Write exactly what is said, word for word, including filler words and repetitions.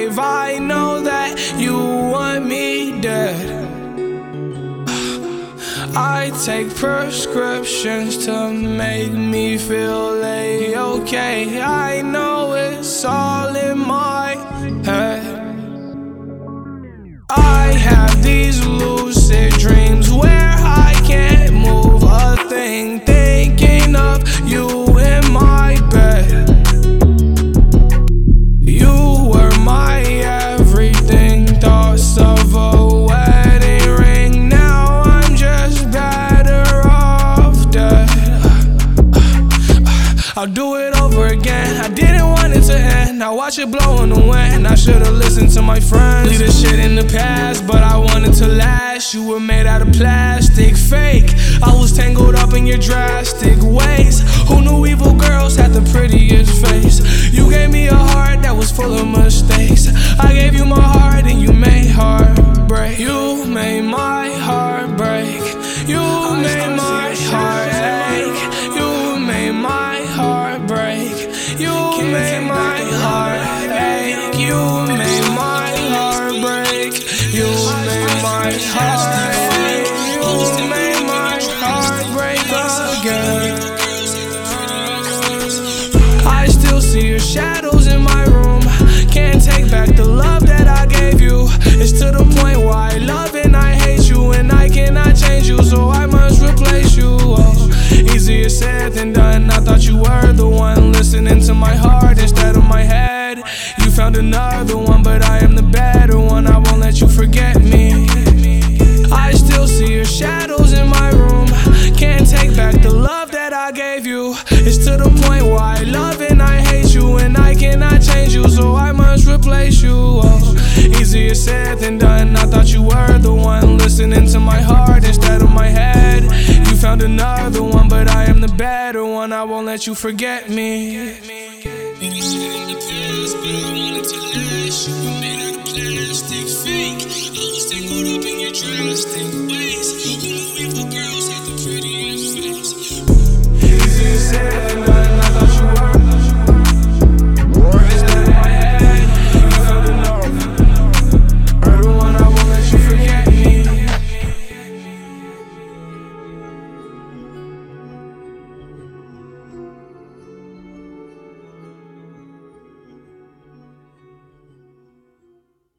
grave. I know that you want me dead. I take prescriptions to make me feel A-okay. I know it's all in my head. I have these lucid dreams where I can't move a thing, thinking of you in my bed. You were my everything, thoughts of a wedding ring. Now I'm just better off dead. I'll do it over again. I didn't want it to end. I watch it blow in the wind. I should've listened to my friends. Leave this shit in the past, but I wanted to last. You were made out of plastic, fake. I was tangled up in your drastic ways. Who knew evil girls had the prettiest face? You gave me a heart that was full of mistakes. I gave you my heart and you made heartbreak. You made my heart break. You made my heart ache. You made my heart break. You made my heart ache. You made my heart break. You made my heart ache. You made my heart break again. I still see your shadows in my room. Can't take back the love that I gave you. It's to the point where I love and I hate you, and I cannot change you, so I must replace you. Oh, easier said than done. I thought you were the one listening to my heart instead of my head. You found another one, but I am the better one. I won't let you forget me. I still see your shadows in my room. Can't take back the love that I gave you. It's to the point where I love and I hate you, and I cannot change you, so I must replace you. Oh, easier said than done. I thought you were the one listening to my heart instead of my head. You found another one, but I am the better one. I won't let you forget me.